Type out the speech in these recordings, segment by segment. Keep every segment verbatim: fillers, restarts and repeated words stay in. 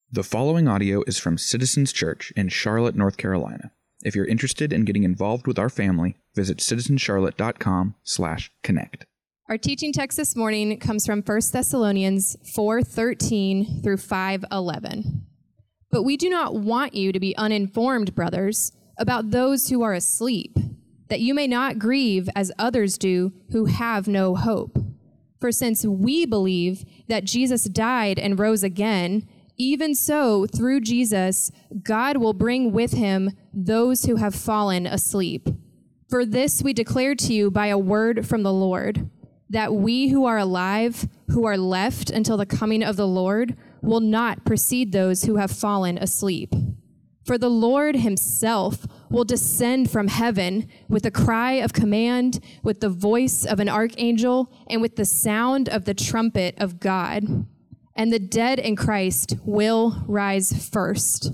The following audio is from Citizens Church in Charlotte, North Carolina. If you're interested in getting involved with our family, visit citizens charlotte dot com slash connect. Our teaching text this morning comes from First Thessalonians four thirteen through five eleven. But we do not want you to be uninformed, brothers, about those who are asleep, that you may not grieve as others do who have no hope. For since we believe that Jesus died and rose again, even so, through Jesus, God will bring with him those who have fallen asleep. For this we declare to you by a word from the Lord, that we who are alive, who are left until the coming of the Lord, will not precede those who have fallen asleep. For the Lord himself will descend from heaven with a cry of command, with the voice of an archangel, and with the sound of the trumpet of God. And the dead in Christ will rise first.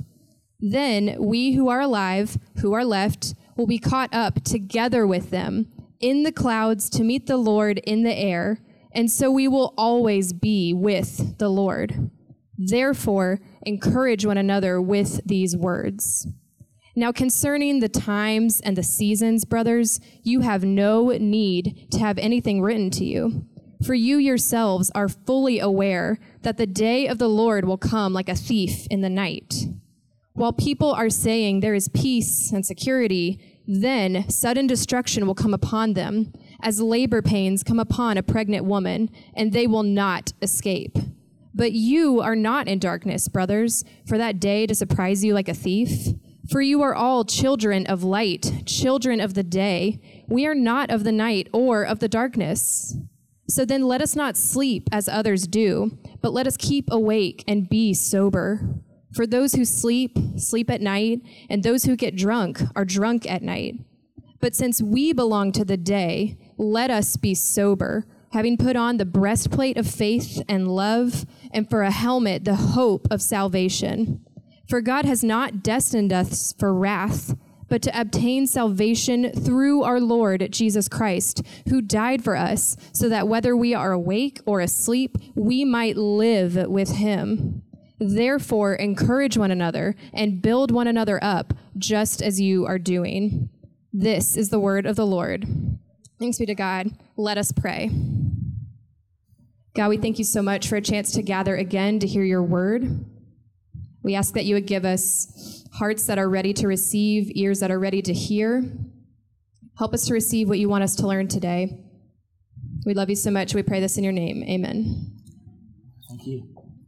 Then we who are alive, who are left, will be caught up together with them in the clouds to meet the Lord in the air, and so we will always be with the Lord. Therefore, encourage one another with these words. Now concerning the times and the seasons, brothers, you have no need to have anything written to you. For you yourselves are fully aware that the day of the Lord will come like a thief in the night. While people are saying there is peace and security, then sudden destruction will come upon them, as labor pains come upon a pregnant woman, and they will not escape. But you are not in darkness, brothers, for that day to surprise you like a thief. For you are all children of light, children of the day. We are not of the night or of the darkness. So then let us not sleep as others do, but let us keep awake and be sober. For those who sleep, sleep at night, and those who get drunk are drunk at night. But since we belong to the day, let us be sober, having put on the breastplate of faith and love, and for a helmet the hope of salvation. For God has not destined us for wrath, but to obtain salvation through our Lord Jesus Christ, who died for us, so that whether we are awake or asleep, we might live with him. Therefore, encourage one another and build one another up, just as you are doing. This is the word of the Lord. Thanks be to God. Let us pray. God, we thank you so much for a chance to gather again to hear your word. We ask that you would give us hearts that are ready to receive, ears that are ready to hear. Help us to receive what you want us to learn today. We love you so much. We pray this in your name. Amen. Thank you.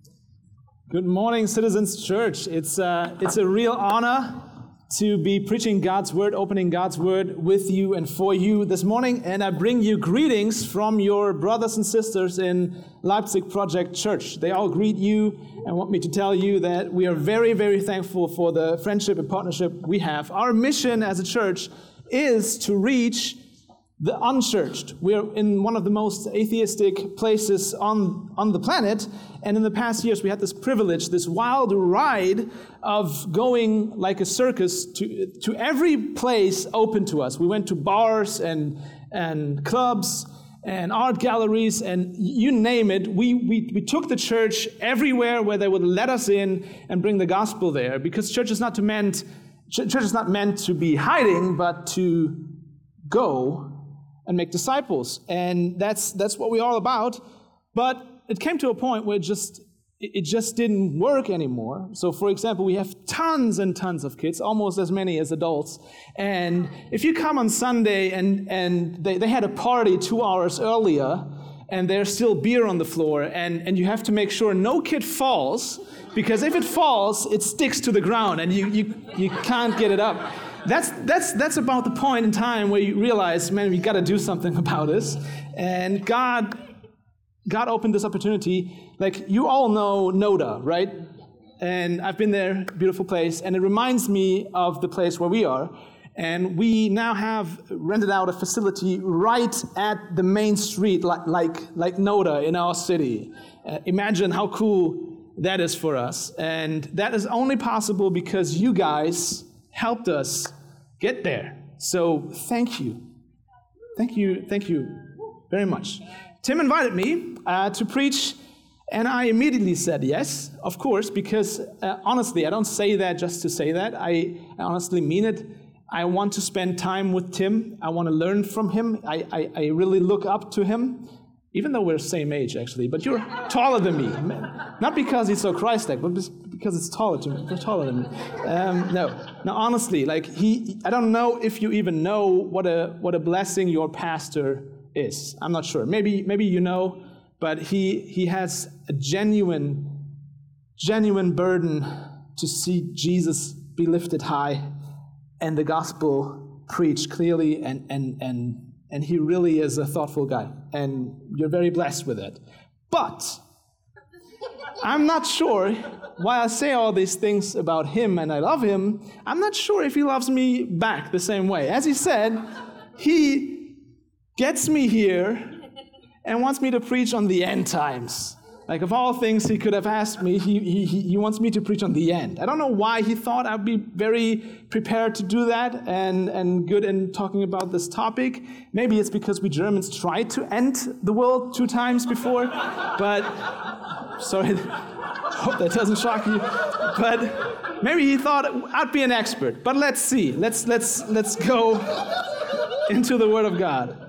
Good morning, Citizens Church. It's uh, it's a real honor to be preaching God's word, opening God's word with you and for you this morning. And I bring you greetings from your brothers and sisters in Leipzig Project Church. They all greet you and want me to tell you that we are very, very thankful for the friendship and partnership we have. Our mission as a church is to reach the unchurched. We're in one of the most atheistic places on, on the planet, and in the past years we had this privilege, this wild ride of going like a circus to, to every place open to us. We went to bars and, and clubs and art galleries and you name it. We, we, we took the church everywhere where they would let us in and bring the gospel there, because church is not to meant, church is not meant to be hiding, but to go and make disciples. And that's that's what we're all about. But it came to a point where it just it just didn't work anymore. So for example, we have tons and tons of kids, almost as many as adults. And if you come on Sunday and, and they, they had a party two hours earlier and there's still beer on the floor, and, and you have to make sure no kid falls, because if it falls, it sticks to the ground and you you, you can't get it up. That's that's that's about the point in time where you realize, man, we got to do something about this. And God, God opened this opportunity. Like, you all know Noda, right? And I've been there, beautiful place, and it reminds me of the place where we are. And we now have rented out a facility right at the main street, like like, like Noda in our city. Uh, imagine how cool that is for us. And that is only possible because you guys helped us get there. So thank you. Thank you, thank you very much. Tim invited me uh, to preach And I immediately said yes, of course, because uh, honestly, I don't say that just to say that. I, I honestly mean it. I want to spend time with Tim. I want to learn from him. I, I, I really look up to him, even though we're the same age, actually. But you're taller than me. Not because he's so Christ-like, but because it's taller to me. You're taller than me. Um, no, no. Honestly, like he, I don't know if you even know what a what a blessing your pastor is. I'm not sure. Maybe maybe you know. But he he has a genuine, genuine burden to see Jesus be lifted high and the gospel preached clearly, and and and and he really is a thoughtful guy, and you're very blessed with it. But I'm not sure, while I say all these things about him and I love him, I'm not sure if he loves me back the same way. As he said, he gets me here and wants me to preach on the end times. Like, of all things he could have asked me, he, he, he wants me to preach on the end. I don't know why he thought I'd be very prepared to do that and, and good in talking about this topic. Maybe it's because we Germans tried to end the world two times before, but, sorry, hope that doesn't shock you. But maybe he thought I'd be an expert. But let's see. Let's, let's, let's go into the Word of God.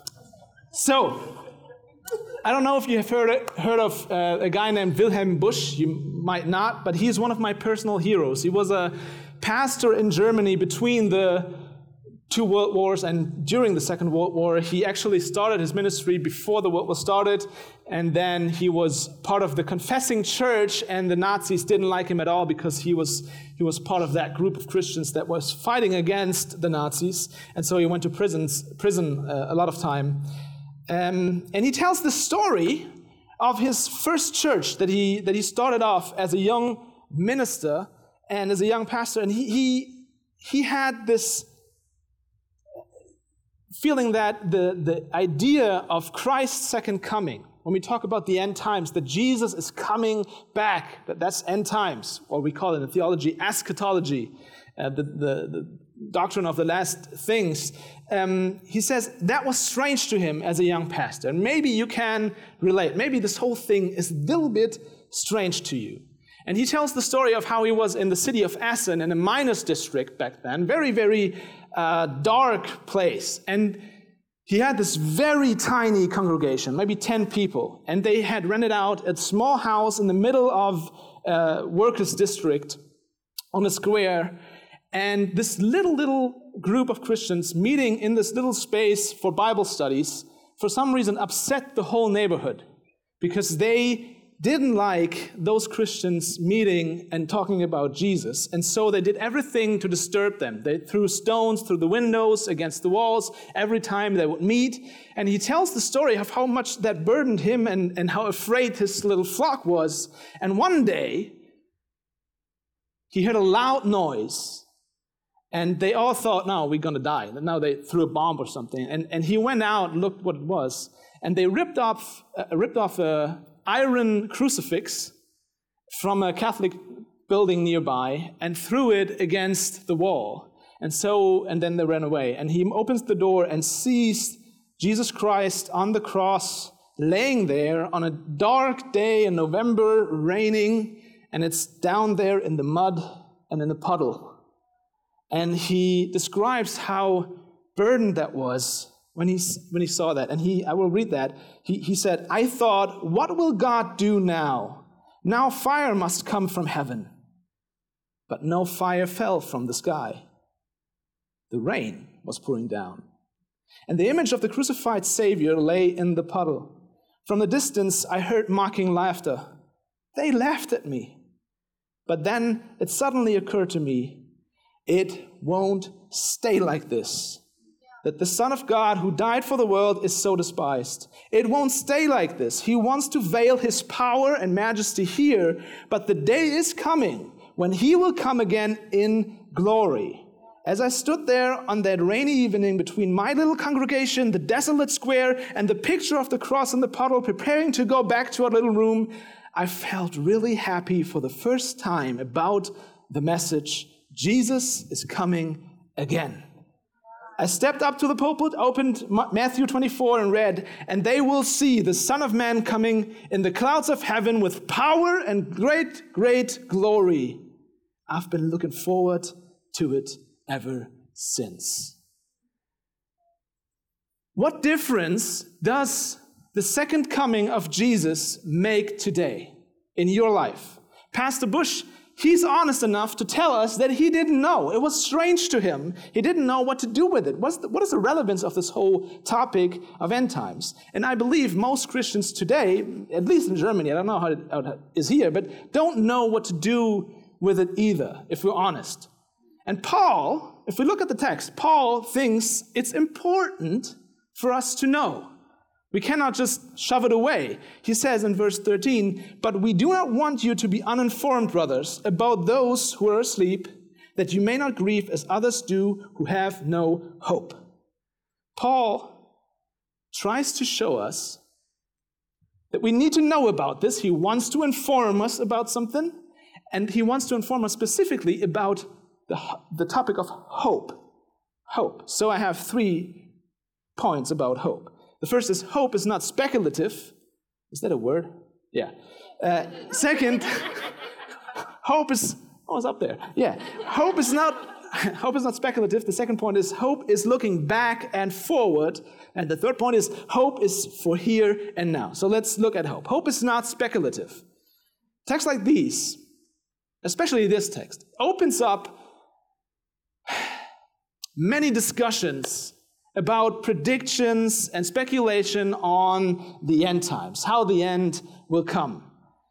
So, I don't know if you have heard, heard of uh, a guy named Wilhelm Busch. You might not, but he's one of my personal heroes. He was a pastor in Germany between the two world wars and during the Second World War. He actually started his ministry before the world war started, and then he was part of the Confessing Church, and the Nazis didn't like him at all because he was he was part of that group of Christians that was fighting against the Nazis, and so he went to prisons, prison uh, a lot of time. Um, and he tells the story of his first church that he that he started off as a young minister and as a young pastor. And he he, he had this feeling that the, the idea of Christ's second coming, when we talk about the end times, that Jesus is coming back, that that's end times, or we call it in theology eschatology, uh, the, the, the doctrine of the last things. Um, he says that was strange to him as a young pastor. And maybe you can relate. Maybe this whole thing is a little bit strange to you. And he tells the story of how he was in the city of Essen, in a miners district back then, very, very uh, dark place. And he had this very tiny congregation, maybe ten people. And they had rented out a small house in the middle of a workers' district on a square. And this little, little group of Christians meeting in this little space for Bible studies, for some reason upset the whole neighborhood because they didn't like those Christians meeting and talking about Jesus. And so they did everything to disturb them. They threw stones through the windows, against the walls, every time they would meet. And he tells the story of how much that burdened him and, and how afraid his little flock was. And one day, he heard a loud noise. And they all thought, no, we're going to die. Now they threw a bomb or something. And, and he went out and looked what it was. And they ripped off, uh, ripped off a iron crucifix from a Catholic building nearby and threw it against the wall. And so, and then they ran away. And he opens the door and sees Jesus Christ on the cross, laying there on a dark day in November, raining. And it's down there in the mud and in the puddle. And he describes how burdened that was when he, when he saw that. And he, I will read that. He, he said, I thought, what will God do now? Now fire must come from heaven. But no fire fell from the sky. The rain was pouring down. And the image of the crucified Savior lay in the puddle. From the distance, I heard mocking laughter. They laughed at me. But then it suddenly occurred to me, it won't stay like this. That the Son of God who died for the world is so despised. It won't stay like this. He wants to veil his power and majesty here, but the day is coming when he will come again in glory. As I stood there on that rainy evening between my little congregation, the desolate square, and the picture of the cross in the puddle, preparing to go back to our little room, I felt really happy for the first time about the message, Jesus is coming again. I stepped up to the pulpit, opened Matthew twenty-four and read, "And they will see the Son of Man coming in the clouds of heaven with power and great, great glory." I've been looking forward to it ever since. What difference does the second coming of Jesus make today in your life? Pastor Bush, he's honest enough to tell us that he didn't know. It was strange to him. He didn't know what to do with it. What's the, what is the relevance of this whole topic of end times? And I believe most Christians today, at least in Germany, I don't know how it, how it is here, but don't know what to do with it either, if we're honest. And Paul, if we look at the text, Paul thinks it's important for us to know. We cannot just shove it away. He says in verse thirteen, "But we do not want you to be uninformed, brothers, about those who are asleep, that you may not grieve as others do who have no hope." Paul tries to show us that we need to know about this. He wants to inform us about something, and he wants to inform us specifically about the, the topic of hope. Hope. So I have three points about hope. The first is hope is not speculative. Is that a word? Yeah. Uh, second, hope is, oh, it's up there. Yeah. Hope is not, hope is not speculative. The second point is hope is looking back and forward. And the third point is hope is for here and now. So let's look at hope. Hope is not speculative. Texts like these, especially this text, opens up many discussions about predictions and speculation on the end times, how the end will come.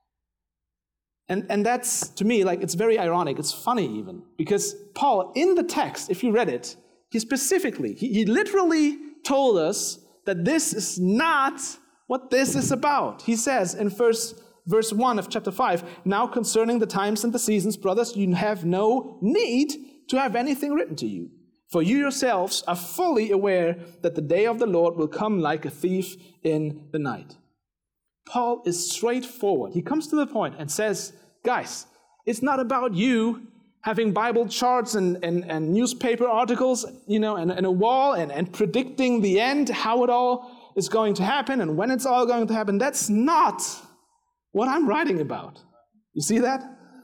And, and that's, to me, like, it's very ironic. It's funny even, because Paul, in the text, if you read it, he specifically, he, he literally told us that this is not what this is about. He says in verse, verse one of chapter five, "Now concerning the times and the seasons, brothers, you have no need to have anything written to you. For you yourselves are fully aware that the day of the Lord will come like a thief in the night." Paul is straightforward. He comes to the point and says, guys, it's not about you having Bible charts and, and, and newspaper articles, you know, and, and a wall and, and predicting the end, how it all is going to happen and when it's all going to happen. That's not what I'm writing about. You see that?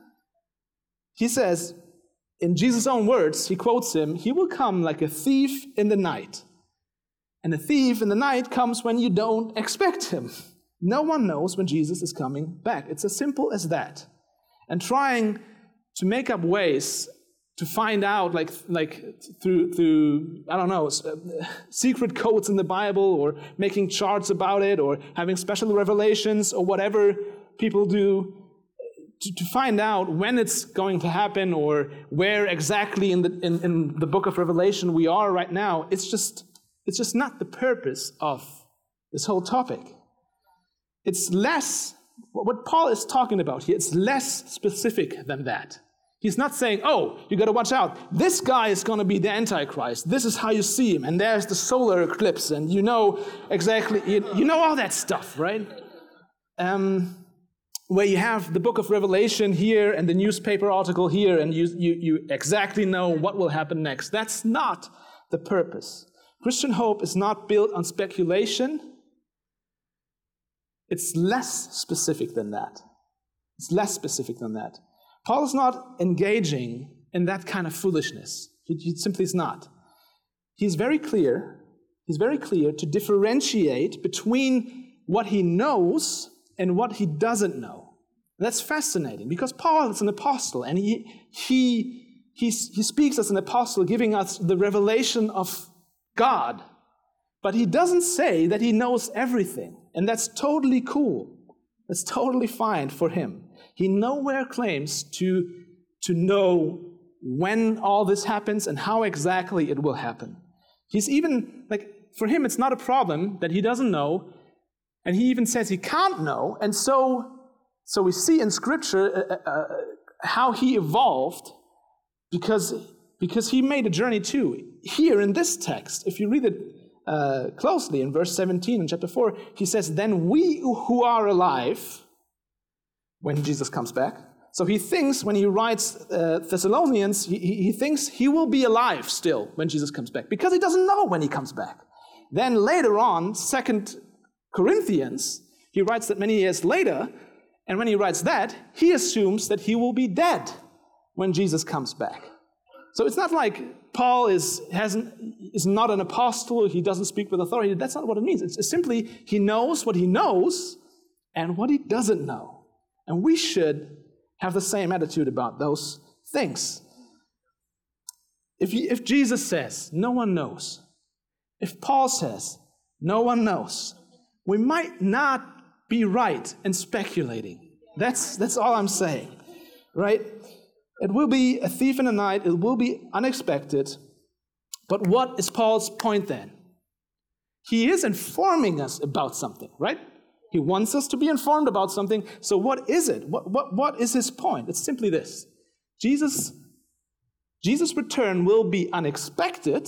He says, in Jesus' own words, he quotes him, "He will come like a thief in the night." And a thief in the night comes when you don't expect him. No one knows when Jesus is coming back. It's as simple as that. And trying to make up ways to find out, like, like through, through, I don't know, secret codes in the Bible, or making charts about it, or having special revelations, or whatever people do, To, to find out when it's going to happen or where exactly in the in, in the book of Revelation we are right now, it's just it's just not the purpose of this whole topic. It's less, what Paul is talking about here, it's less specific than that. He's not saying, oh, you got to watch out. This guy is going to be the Antichrist. This is how you see him. And there's the solar eclipse. And you know exactly, you, you know all that stuff, right? Um... Where you have the book of Revelation here and the newspaper article here, and you, you, you exactly know what will happen next. That's not the purpose. Christian hope is not built on speculation. It's less specific than that. It's less specific than that. Paul is not engaging in that kind of foolishness. He, he simply is not. He's very clear, he's very clear to differentiate between what he knows and what he doesn't know. That's fascinating, because Paul is an apostle, and he, he, he, he speaks as an apostle, giving us the revelation of God. But he doesn't say that he knows everything, and that's totally cool. That's totally fine for him. He nowhere claims to, to know when all this happens and how exactly it will happen. He's even, like, for him, it's not a problem that he doesn't know. And he even says he can't know. And so, so we see in Scripture uh, uh, how he evolved, because, because he made a journey too. Here in this text, if you read it uh, closely in verse seventeen in chapter four, he says, "Then we who are alive," when Jesus comes back, So he thinks when he writes uh, Thessalonians, he, he thinks he will be alive still when Jesus comes back, because he doesn't know when he comes back. Then later on, Second Corinthians, he writes that many years later, and when he writes that, he assumes that he will be dead when Jesus comes back. So it's not like Paul is hasn't is not an apostle, he doesn't speak with authority. That's not what it means. It's, it's simply he knows what he knows and what he doesn't know. And we should have the same attitude about those things. If, you, if Jesus says, no one knows, if Paul says, no one knows, we might not be right in speculating. That's, that's all I'm saying, right? It will be a thief in the night, it will be unexpected, but what is Paul's point then? He is informing us about something, right? He wants us to be informed about something. So what is it? What, what, what is his point? It's simply this. Jesus, Jesus' return will be unexpected,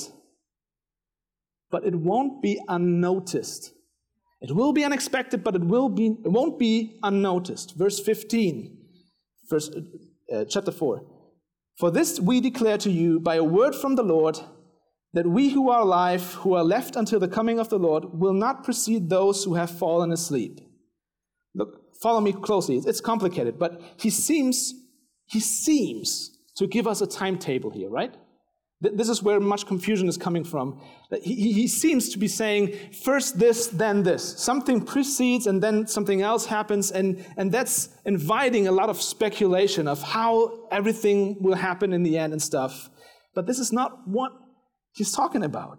but it won't be unnoticed. It will be unexpected, but it will be it won't be unnoticed. Verse fifteen, verse, uh, chapter four. For this we declare to you by a word from the Lord, that we who are alive, who are left until the coming of the Lord, will not precede those who have fallen asleep. Look, follow me closely. It's complicated, but he seems, he seems to give us a timetable here, right? This is where much confusion is coming from. He, he seems to be saying, first this, then this. Something precedes and then something else happens, and, and that's inviting a lot of speculation of how everything will happen in the end and stuff. But this is not what he's talking about.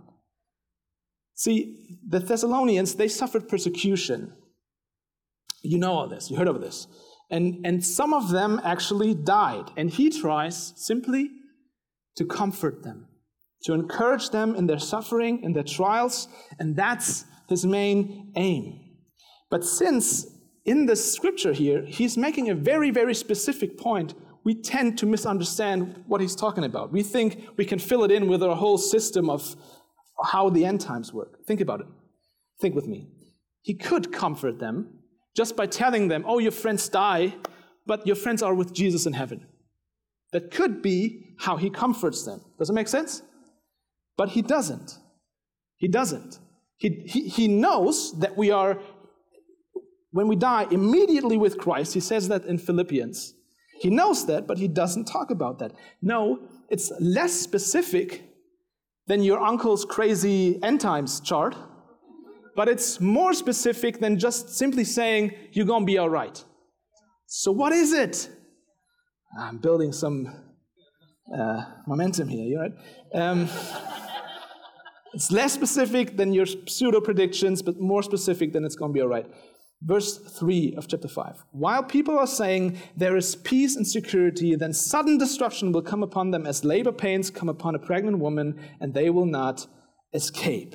See, the Thessalonians, they suffered persecution. You know all this. You heard of this. And, and some of them actually died. And he tries simply to comfort them, to encourage them in their suffering, in their trials. And that's his main aim. But since in the scripture here, he's making a very, very specific point, we tend to misunderstand what he's talking about. We think we can fill it in with our whole system of how the end times work. Think about it. Think with me. He could comfort them just by telling them, oh, your friends die, but your friends are with Jesus in heaven. That could be how he comforts them. Does it make sense? But he doesn't. He doesn't. He, he, he knows that we are, when we die, immediately with Christ. He says that in Philippians. He knows that, but he doesn't talk about that. No, it's less specific than your uncle's crazy end times chart, but it's more specific than just simply saying, you're going to be all right. So what is it? I'm building some uh, momentum here, you right? Um, it's less specific than your pseudo-predictions, but more specific than it's going to be all right. Verse three of chapter five. While people are saying there is peace and security, then sudden destruction will come upon them as labor pains come upon a pregnant woman, and they will not escape.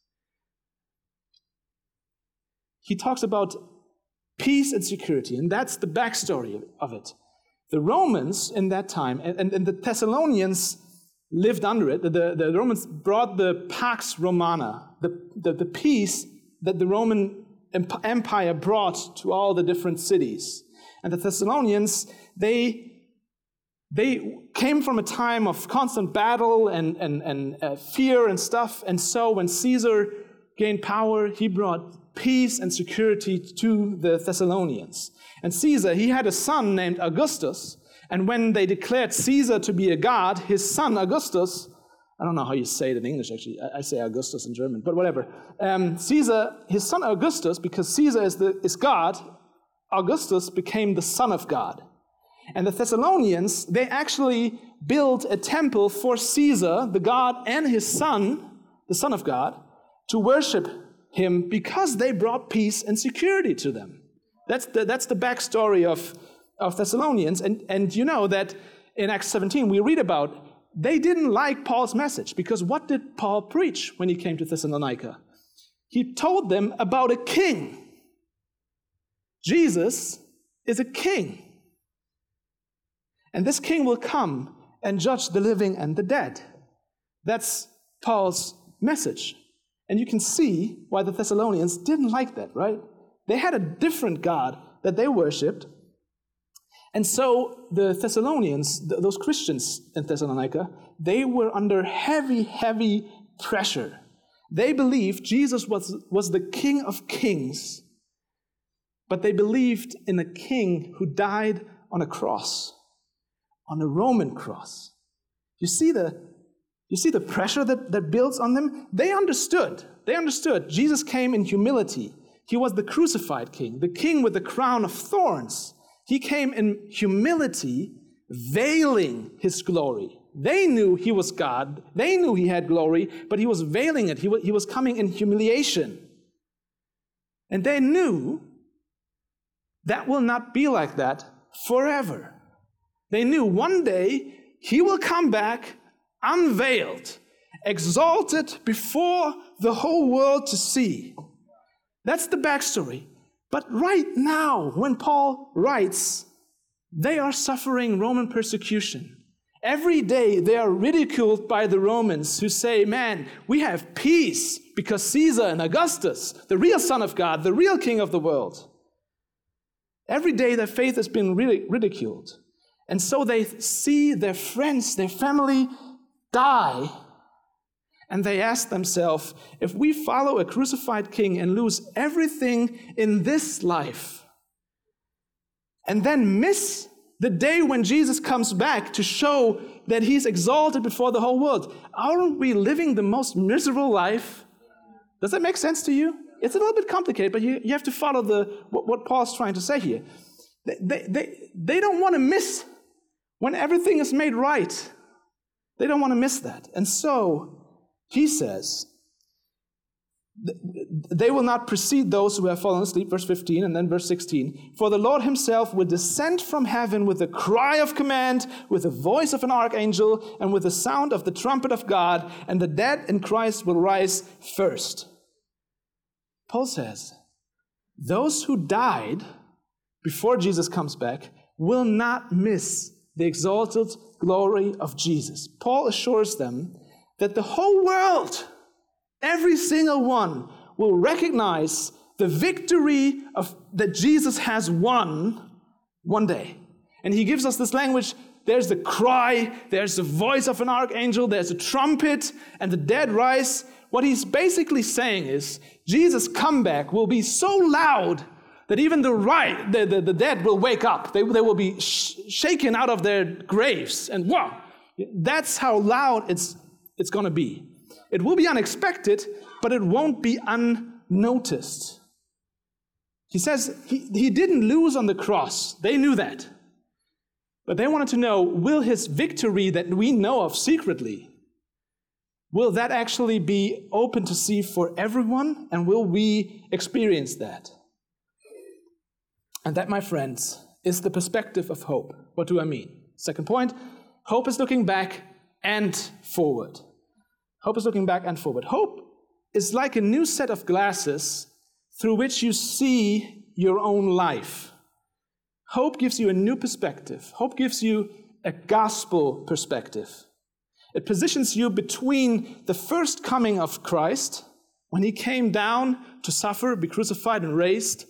He talks about peace and security, and that's the backstory of it. The Romans in that time, and, and the Thessalonians lived under it. The, the, the Romans brought the Pax Romana, the, the, the peace that the Roman Empire brought to all the different cities. And the Thessalonians, they, they came from a time of constant battle and, and, and uh, fear and stuff. And so when Caesar gained power, he brought peace and security to the Thessalonians. And Caesar, he had a son named Augustus. And when they declared Caesar to be a god, his son Augustus, I don't know how you say it in English, actually. I say Augustus in German, but whatever. Um, Caesar, his son Augustus, because Caesar is, the, is God, Augustus became the son of God. And the Thessalonians, they actually built a temple for Caesar, the god, and his son, the son of God, to worship him because they brought peace and security to them. That's the, that's the backstory of, of Thessalonians. And, and you know that in Acts seventeen, we read about they didn't like Paul's message, because what did Paul preach when he came to Thessalonica? He told them about a king. Jesus is a king. And this king will come and judge the living and the dead. That's Paul's message. And you can see why the Thessalonians didn't like that, right? They had a different God that they worshipped. And so the Thessalonians, th- those Christians in Thessalonica, they were under heavy, heavy pressure. They believed Jesus was, was the King of Kings, but they believed in a king who died on a cross, on a Roman cross. You see the, you see the pressure that, that builds on them? They understood. They understood. Jesus came in humility. He was the crucified king, the king with the crown of thorns. He came in humility, veiling his glory. They knew he was God. They knew he had glory, but he was veiling it. He was, he was coming in humiliation. And they knew that will not be like that forever. They knew one day he will come back unveiled, exalted before the whole world to see. That's the backstory. But right now, when Paul writes, they are suffering Roman persecution. Every day they are ridiculed by the Romans who say, man, we have peace because Caesar and Augustus, the real Son of God, the real King of the world. Every day their faith has been ridiculed. And so they see their friends, their family die. And they ask themselves, if we follow a crucified king and lose everything in this life, and then miss the day when Jesus comes back to show that he's exalted before the whole world, aren't we living the most miserable life? Does that make sense to you? It's a little bit complicated, but you, you have to follow the what, what Paul's trying to say here. They, they, they, they don't want to miss when everything is made right. They don't want to miss that. And so, he says, they will not precede those who have fallen asleep, verse fifteen, and then verse sixteen. For the Lord himself will descend from heaven with a cry of command, with the voice of an archangel, and with the sound of the trumpet of God, and the dead in Christ will rise first. Paul says, those who died before Jesus comes back will not miss the exalted glory of Jesus. Paul assures them that the whole world, every single one, will recognize the victory of that Jesus has won one day. And he gives us this language. There's the cry, there's the voice of an archangel, there's a trumpet, and the dead rise. What he's basically saying is, Jesus' comeback will be so loud that even the right, the, the, the dead will wake up. They, they will be sh- shaken out of their graves. And wow, that's how loud it's it's going to be. It will be unexpected, but it won't be unnoticed. He says he, he didn't lose on the cross. They knew that. But they wanted to know, will his victory that we know of secretly, will that actually be open to see for everyone? And will we experience that? And that, my friends, is the perspective of hope. What do I mean? Second point, hope is looking back and forward. Hope is looking back and forward. Hope is like a new set of glasses through which you see your own life. Hope gives you a new perspective. Hope gives you a gospel perspective. It positions you between the first coming of Christ, when he came down to suffer, be crucified and raised,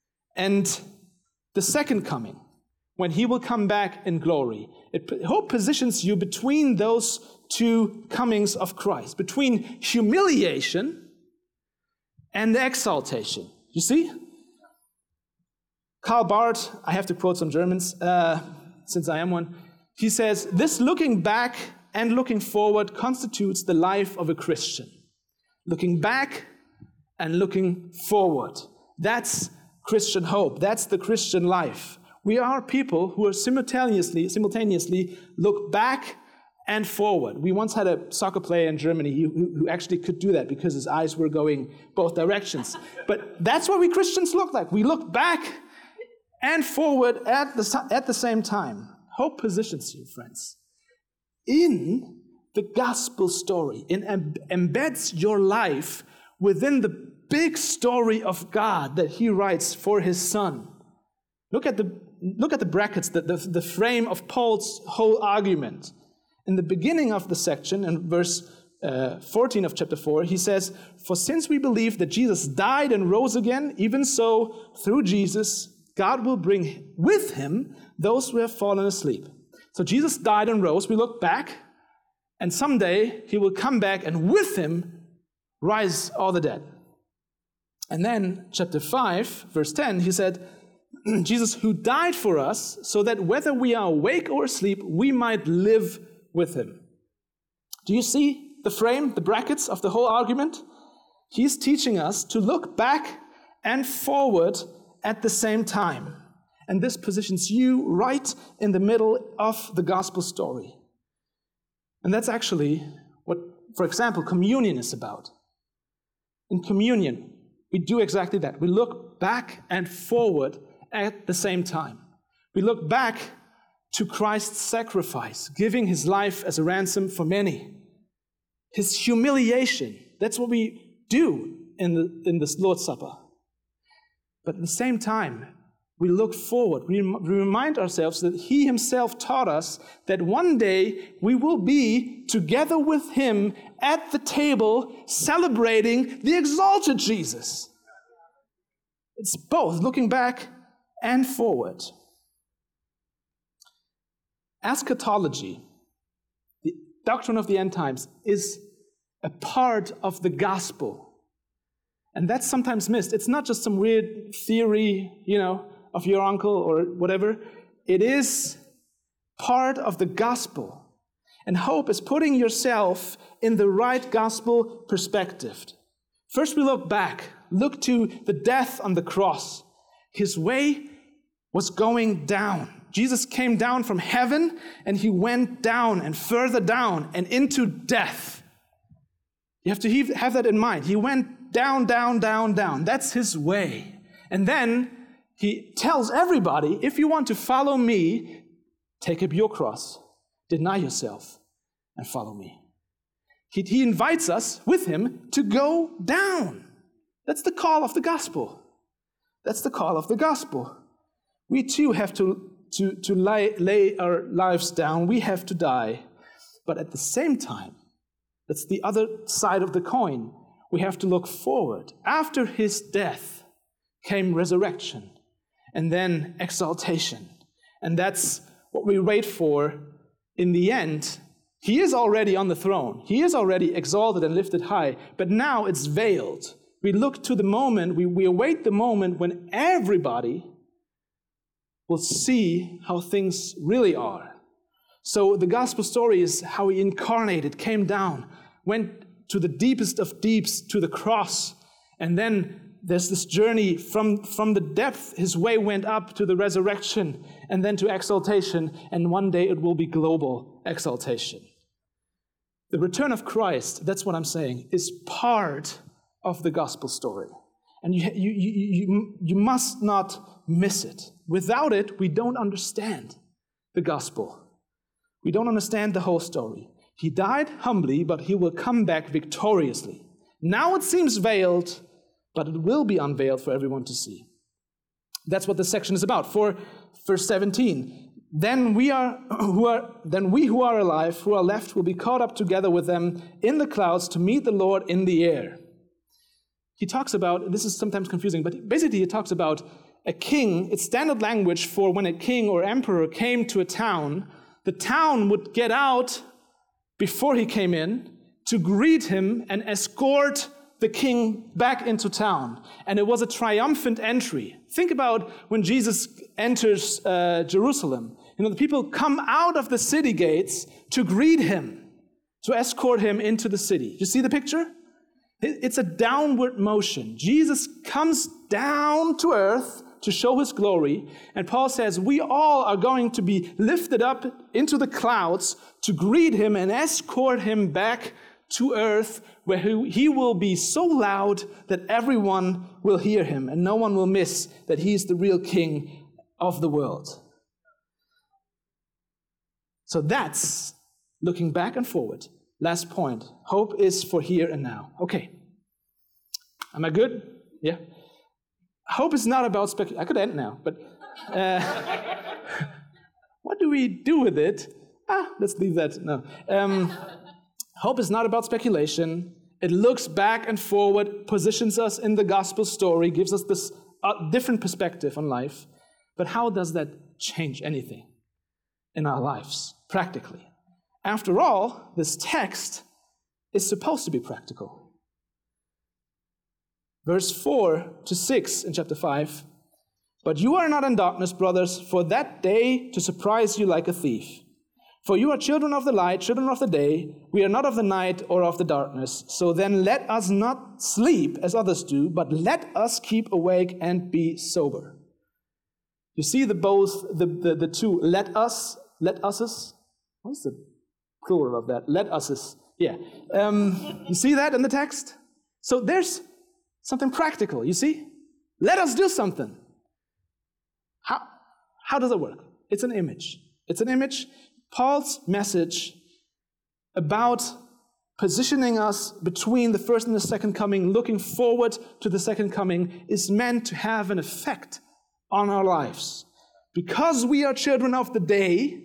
and the second coming, when he will come back in glory. It, hope positions you between those two comings of Christ, between humiliation and exaltation. You see? Karl Barth, I have to quote some Germans, uh, since I am one. He says, this looking back and looking forward constitutes the life of a Christian. Looking back and looking forward. That's Christian hope. That's the Christian life. We are people who are simultaneously, simultaneously look back and forward. We once had a soccer player in Germany who, who actually could do that because his eyes were going both directions. But that's what we Christians look like. We look back and forward at the, at the same time. Hope positions you, friends, in the gospel story. It em- embeds your life within the big story of God that he writes for his son. Look at the, look at the brackets, the, the, the frame of Paul's whole argument. In the beginning of the section, in verse uh, fourteen of chapter four, he says, for since we believe that Jesus died and rose again, even so, through Jesus, God will bring with him those who have fallen asleep. So Jesus died and rose. We look back, and someday he will come back, and with him rise all the dead. And then, chapter five, verse ten, he said, Jesus, who died for us, so that whether we are awake or asleep, we might live with him. Do you see the frame, the brackets of the whole argument? He's teaching us to look back and forward at the same time. And this positions you right in the middle of the gospel story. And that's actually what, for example, communion is about. In communion, we do exactly that. We look back and forward at the same time. We look back to Christ's sacrifice, giving his life as a ransom for many. His humiliation, that's what we do in, the, in this Lord's Supper. But at the same time, we look forward. We remind ourselves that he himself taught us that one day we will be together with him at the table celebrating the exalted Jesus. It's both looking back and forward. Eschatology, the doctrine of the end times, is a part of the gospel. And that's sometimes missed. It's not just some weird theory, you know, of your uncle or whatever. It is part of the gospel. And hope is putting yourself in the right gospel perspective. First we look back, look to the death on the cross. His way was going down. Jesus came down from heaven and he went down and further down and into death. You have to have that in mind. He went down, down, down, down. That's his way. And then he tells everybody, if you want to follow me, take up your cross, deny yourself, and follow me. He, he invites us with him to go down. That's the call of the gospel. That's the call of the gospel. We too have to, to, to lay, lay our lives down. We have to die. But at the same time, that's the other side of the coin. We have to look forward. After his death came resurrection. And then exaltation. And that's what we wait for in the end. He is already on the throne. He is already exalted and lifted high. But now it's veiled. We look to the moment, we, we await the moment when everybody will see how things really are. So the gospel story is how he incarnated, came down, went to the deepest of deeps, to the cross, and then there's this journey from, from the depth, his way went up to the resurrection and then to exaltation, and one day it will be global exaltation. The return of Christ, that's what I'm saying, is part of the gospel story. And you, you, you, you, you must not miss it. Without it, we don't understand the gospel. We don't understand the whole story. He died humbly, but he will come back victoriously. Now it seems veiled, but it will be unveiled for everyone to see. That's what this section is about. For verse seventeen, then we are who are then we who are alive, who are left, will be caught up together with them in the clouds to meet the Lord in the air. He talks about, this is sometimes confusing, but basically he talks about a king. It's standard language for when a king or emperor came to a town. The town would get out before he came in to greet him and escort the king back into town. And it was a triumphant entry. Think about when Jesus enters uh, Jerusalem. You know, the people come out of the city gates to greet him, to escort him into the city. You see the picture? It's a downward motion. Jesus comes down to earth to show his glory. And Paul says, we all are going to be lifted up into the clouds to greet him and escort him back to earth, where he will be so loud that everyone will hear him and no one will miss that he is the real king of the world. So that's looking back and forward. Last point. Hope is for here and now. Okay. Am I good? Yeah. Hope is not about speculation. I could end now, but uh, what do we do with it? Ah, let's leave that. No. Um, hope is not about speculation. It looks back and forward, positions us in the gospel story, gives us this uh, different perspective on life. But how does that change anything in our lives, practically? After all, this text is supposed to be practical. Verse four to six in chapter five, "But you are not in darkness, brothers, for that day to surprise you like a thief. For you are children of the light, children of the day. We are not of the night or of the darkness. So then let us not sleep as others do, but let us keep awake and be sober." You see the both, the, the, the two, let us, let us's? What's the plural of that? Let us's. Yeah. Um, you see that in the text? So there's something practical, you see? Let us do something. How, how does it work? It's an image. It's an image. Paul's message about positioning us between the first and the second coming, looking forward to the second coming, is meant to have an effect on our lives. Because we are children of the day,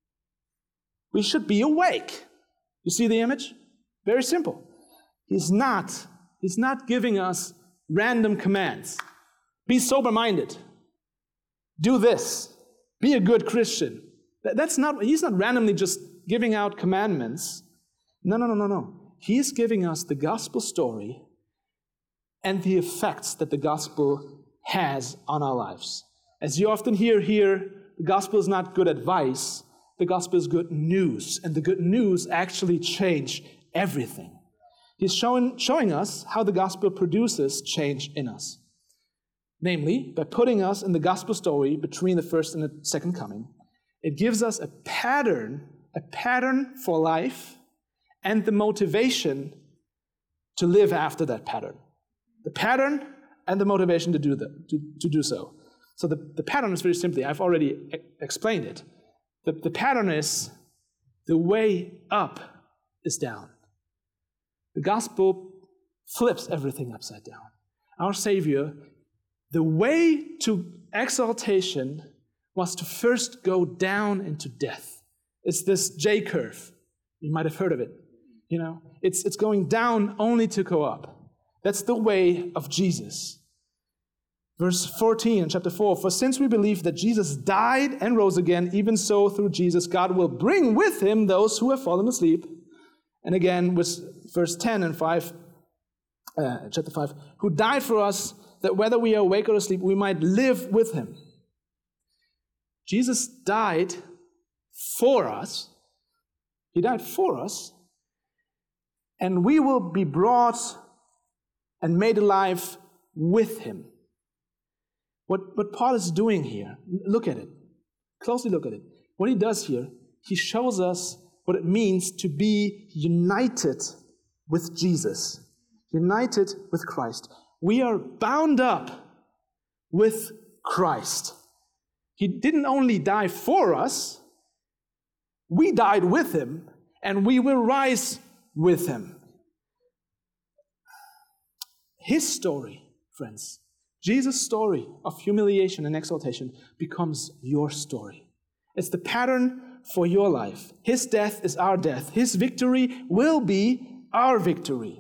we should be awake. You see the image? Very simple. He's not, he's not giving us random commands. Be sober-minded. Do this. Be a good Christian. That's not, he's not randomly just giving out commandments. No, no, no, no, no. He's giving us the gospel story and the effects that the gospel has on our lives. As you often hear here, the gospel is not good advice. The gospel is good news. And the good news actually change everything. He's showing, showing us how the gospel produces change in us. Namely, by putting us in the gospel story between the first and the second coming, it gives us a pattern, a pattern for life and the motivation to live after that pattern. The pattern and the motivation to do, that, to, to do so. So the, the pattern is very simply, I've already e- explained it. The, the pattern is the way up is down. The gospel flips everything upside down. Our Savior, the way to exaltation was to first go down into death. It's this J curve. You might have heard of it. You know, it's, it's going down only to go up. That's the way of Jesus. Verse fourteen in chapter four, "For since we believe that Jesus died and rose again, even so through Jesus God will bring with him those who have fallen asleep." And again with verse ten and five, uh, chapter five, "Who died for us, that whether we are awake or asleep, we might live with him." Jesus died for us. He died for us. And we will be brought and made alive with him. What, what Paul is doing here, look at it. Closely look at it. What he does here, he shows us what it means to be united with Jesus. United with Christ. We are bound up with Christ. He didn't only die for us, we died with him, and we will rise with him. His story, friends, Jesus' story of humiliation and exaltation becomes your story. It's the pattern for your life. His death is our death. His victory will be our victory.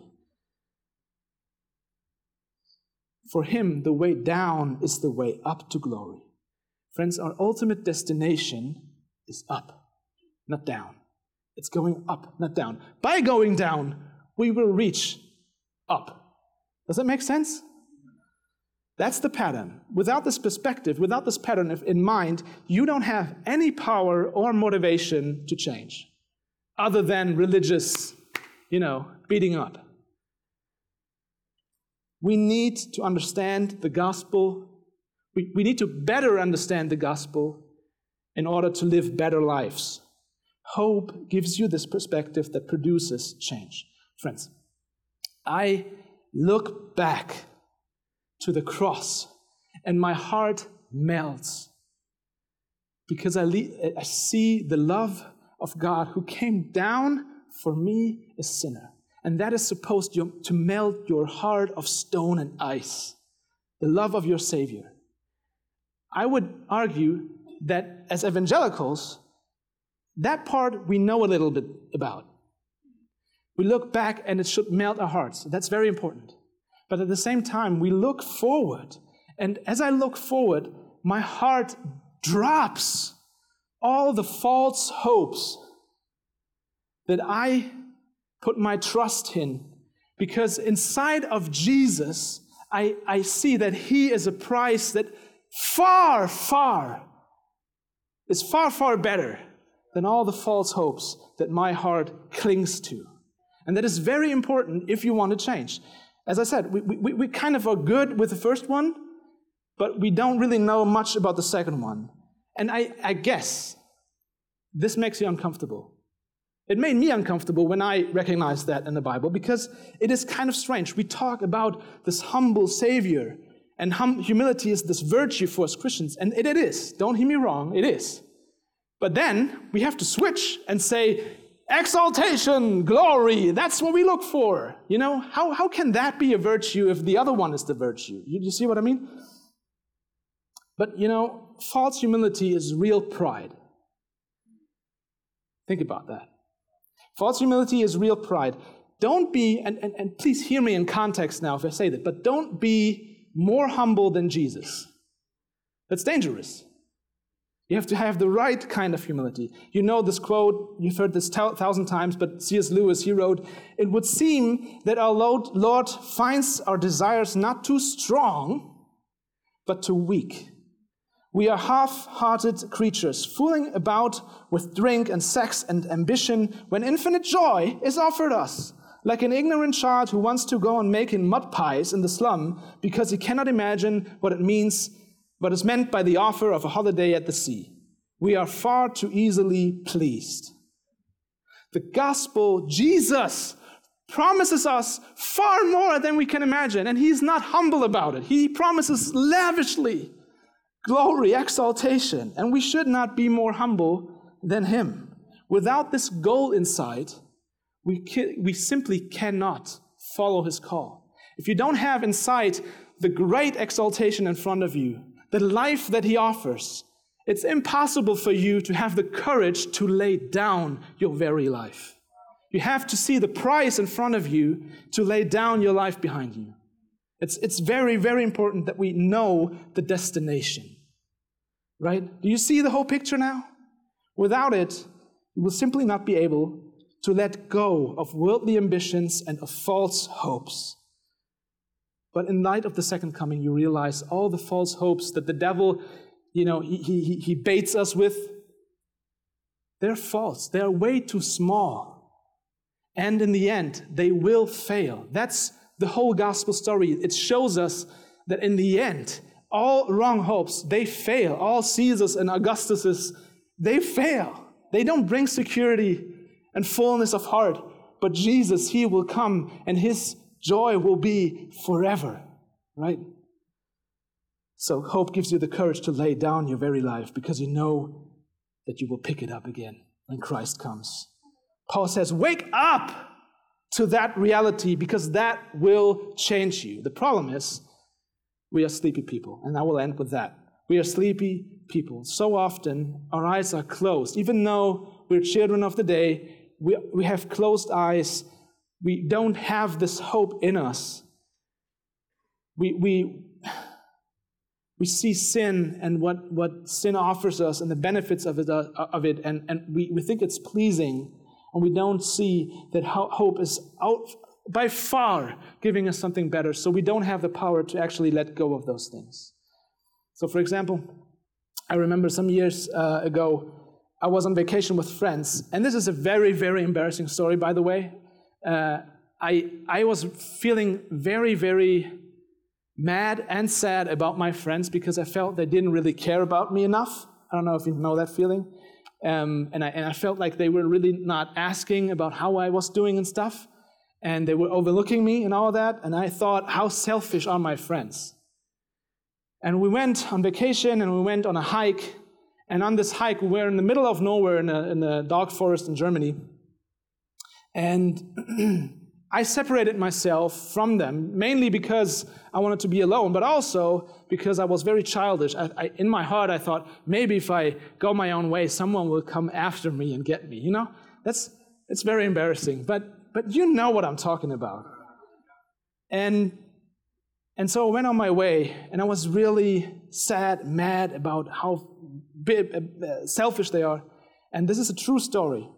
For him, the way down is the way up to glory. Friends, our ultimate destination is up, not down. It's going up, not down. By going down, we will reach up. Does that make sense? That's the pattern. Without this perspective, without this pattern in mind, you don't have any power or motivation to change, other than religious, you know, beating up. We need to understand the gospel. We, we need to better understand the gospel in order to live better lives. Hope gives you this perspective that produces change. Friends, I look back to the cross and my heart melts because I, le- I see the love of God who came down for me, a sinner. And that is supposed to melt your heart of stone and ice, the love of your Savior. I would argue that as evangelicals, that part we know a little bit about. We look back and it should melt our hearts. That's very important. But at the same time, we look forward. And as I look forward, my heart drops all the false hopes that I put my trust in, because inside of Jesus, I, I see that he is a price that far, far, is far, far better than all the false hopes that my heart clings to. And that is very important if you want to change. As I said, we, we, we kind of are good with the first one, but we don't really know much about the second one. And I, I guess this makes you uncomfortable. It made me uncomfortable when I recognized that in the Bible, because it is kind of strange. We talk about this humble Savior, and hum- humility is this virtue for us Christians, and it, it is. Don't hear me wrong, it is. But then we have to switch and say, exaltation, glory, that's what we look for. You know, how, how can that be a virtue if the other one is the virtue? You, you see what I mean? But, you know, false humility is real pride. Think about that. False humility is real pride. Don't be, and, and, and please hear me in context now if I say that, but don't be more humble than Jesus. That's dangerous. You have to have the right kind of humility. You know this quote, you've heard this a thousand times, but C S Lewis, he wrote, "It would seem that our Lord finds our desires not too strong, but too weak. We are half-hearted creatures, fooling about with drink and sex and ambition when infinite joy is offered us. Like an ignorant child who wants to go on making mud pies in the slum because he cannot imagine what it means, what is meant by the offer of a holiday at the sea. We are far too easily pleased." The gospel, Jesus, promises us far more than we can imagine, and he's not humble about it. He promises lavishly glory, exaltation, and we should not be more humble than him. Without this goal in sight, we, ca- we simply cannot follow his call. If you don't have in sight the great exaltation in front of you, the life that he offers, it's impossible for you to have the courage to lay down your very life. You have to see the price in front of you to lay down your life behind you. It's, it's very, very important that we know the destination. Right? Do you see the whole picture now? Without it, you will simply not be able to let go of worldly ambitions and of false hopes. But in light of the second coming, you realize all the false hopes that the devil, you know, he, he, he baits us with, they're false. They're way too small. And in the end, they will fail. That's the whole gospel story. It shows us that in the end, all wrong hopes, they fail. All Caesars and Augustuses, they fail. They don't bring security and fullness of heart. But Jesus, he will come, and his joy will be forever, right? So hope gives you the courage to lay down your very life because you know that you will pick it up again when Christ comes. Paul says, wake up to that reality because that will change you. The problem is, we are sleepy people, and I will end with that. We are sleepy people. So often, our eyes are closed. Even though we're children of the day, we, we have closed eyes. We don't have this hope in us. We, we, we see sin and what, what sin offers us and the benefits of it, uh, of it and, and we, we think it's pleasing, and we don't see that ho- hope is out by far giving us something better, so we don't have the power to actually let go of those things. So for example, I remember some years uh, ago, I was on vacation with friends, and this is a very, very embarrassing story, by the way. Uh, I, I was feeling very, very mad and sad about my friends because I felt they didn't really care about me enough. I don't know if you know that feeling. Um, and, I, and I felt like they were really not asking about how I was doing and stuff. And they were overlooking me and all that, and I thought, how selfish are my friends? And we went on vacation, and we went on a hike, and on this hike, we were in the middle of nowhere in a, in a dog forest in Germany, and I separated myself from them, mainly because I wanted to be alone, but also because I was very childish. I, I, in my heart, I thought, maybe if I go my own way, someone will come after me and get me, you know? That's, it's very embarrassing, but But you know what I'm talking about. And, and so I went on my way, and I was really sad, mad about how big, uh, selfish they are. And this is a true story.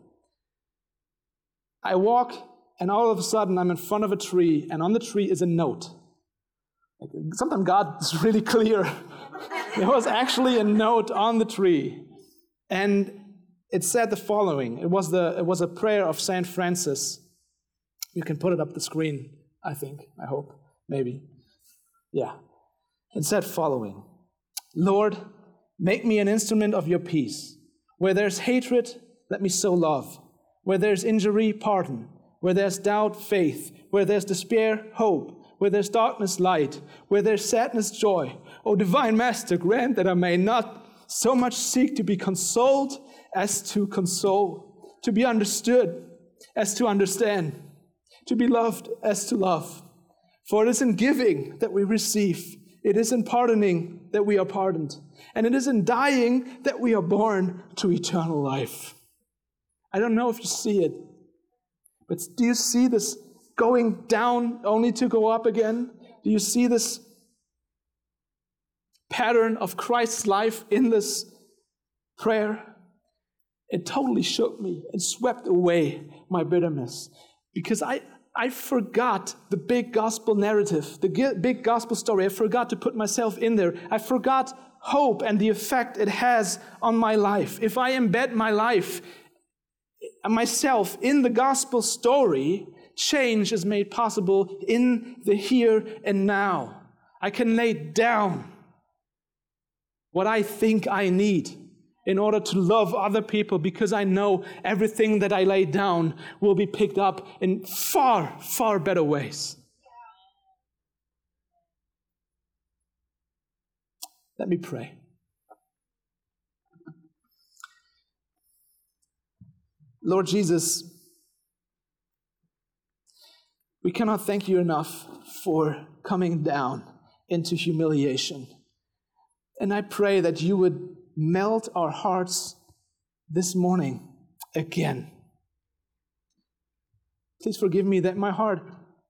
I walk, and all of a sudden I'm in front of a tree, and on the tree is a note. Like, sometimes God is really clear. There was actually a note on the tree, and it said the following. It was the it was a prayer of Saint Francis. You can put it up the screen, I think, I hope, maybe. Yeah. It said following. Lord, make me an instrument of your peace. Where there's hatred, let me sow love. Where there's injury, pardon. Where there's doubt, faith. Where there's despair, hope. Where there's darkness, light. Where there's sadness, joy. O divine Master, grant that I may not so much seek to be consoled as to console, to be understood as to understand, to be loved as to love. For it is in giving that we receive. It is in pardoning that we are pardoned. And it is in dying that we are born to eternal life. I don't know if you see it, but do you see this going down only to go up again? Do you see this pattern of Christ's life in this prayer? It totally shook me. It swept away my bitterness because I, I forgot the big gospel narrative, the big gospel story. I forgot to put myself in there. I forgot hope and the effect it has on my life. If I embed my life, myself in the gospel story, change is made possible in the here and now. I can lay down what I think I need in order to love other people because I know everything that I lay down will be picked up in far, far better ways. Let me pray. Lord Jesus, we cannot thank you enough for coming down into humiliation. And I pray that you would melt our hearts this morning again. Please forgive me that my heart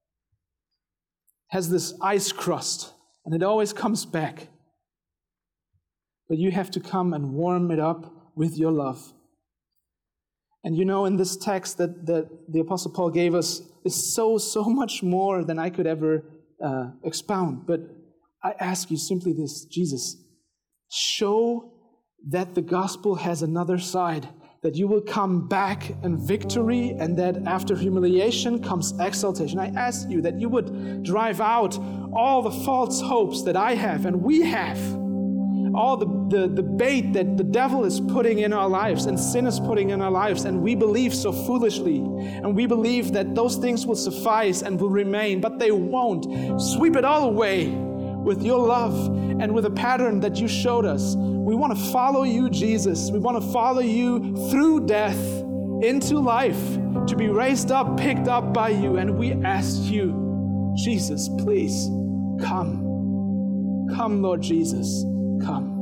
has this ice crust and it always comes back. But you have to come and warm it up with your love. And you know, in this text that, that the Apostle Paul gave us is so, so much more than I could ever uh, expound. But I ask you simply this, Jesus, show that the gospel has another side, that you will come back in victory, and that after humiliation comes exaltation. I ask you that you would drive out all the false hopes that I have and we have, all the, the, the bait that the devil is putting in our lives and sin is putting in our lives, and we believe so foolishly, and we believe that those things will suffice and will remain, but they won't. Sweep it all away with your love and with a pattern that you showed us. We want to follow you, Jesus. We want to follow you through death into life, to be raised up, picked up by you. And we ask you, Jesus, please come. Come, Lord Jesus, come.